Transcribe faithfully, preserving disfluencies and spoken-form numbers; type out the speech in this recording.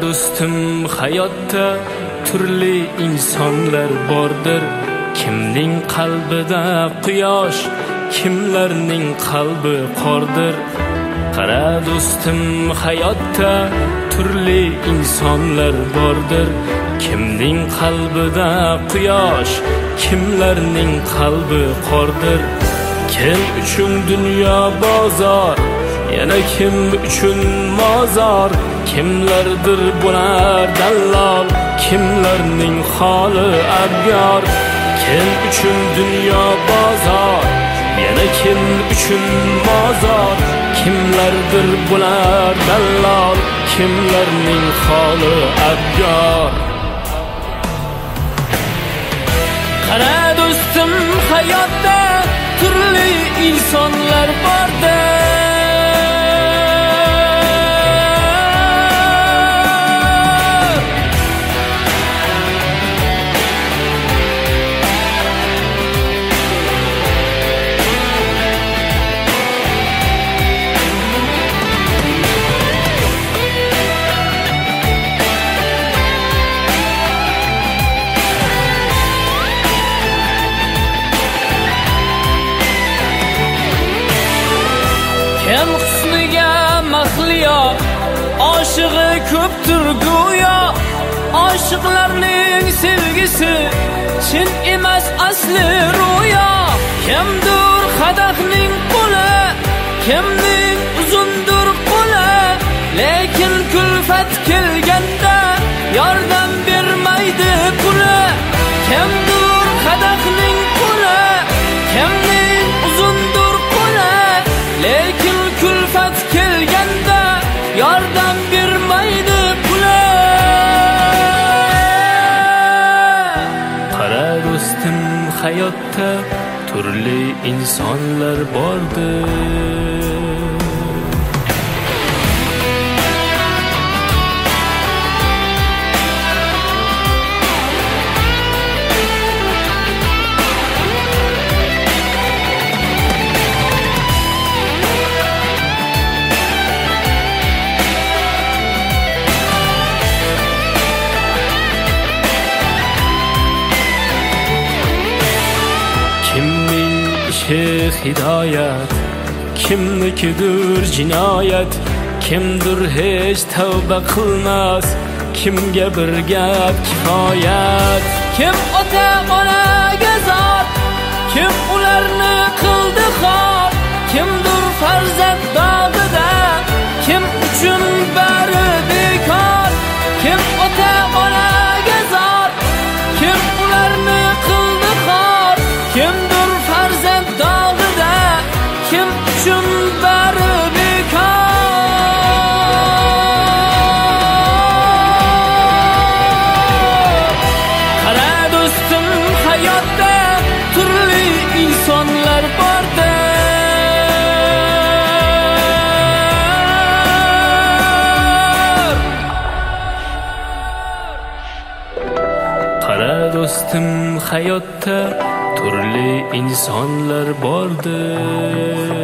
do'stim, hayotda turli insonlar bordir. Kimning qalbida quyosh, kimlarning qalbi qordir. Qara do'stim, hayotda turli insonlar bordir. Kimning qalbida quyosh, kimlarning qalbi qordir. Kim uchun dunyo bozor, yana kim uchun mozor. Kimlardir bular dallol, kimlarning holi abyor. Kim uchun dunyo bozor, yana kim uchun mozor. Kimlardir bular dallol, kimlarning holi abyor. Qara do'stim, hayotda turli insonlar bordir. Kim husniga mahliyo, oshig'i ko'pdir go'yo. Oshiqlarning sevgisi chin emas, asli ro'yo. Kimdir qadahning qo'li, kimning uzundir qo'li. Lekin kulfat kelganda yordam bermaydi puli. Kimdir qadahning qo'li, kimning uzundir qo'li. Lekin kulfat kelganda yordam bermaydi puli. Qara do'stim, hayotda turli insonlar bordir. Hidoyat, kimnikidir jinoyat. Kimdir hech tavba qilmas, kimga bir gap kifoyat. Kim ota onaga zor, kim ularni qildi xor. Kimdir farzand dog'ida, kim uchun bari bekor. Kim ota onaga zor, kim ularni qildi xor. Kimdir farzand dog'ida, kim uchun bari bekor. Qara do'stim, hayotda turli insonlar bordir. Qara do'stim, hayotda turli insonlar bordir.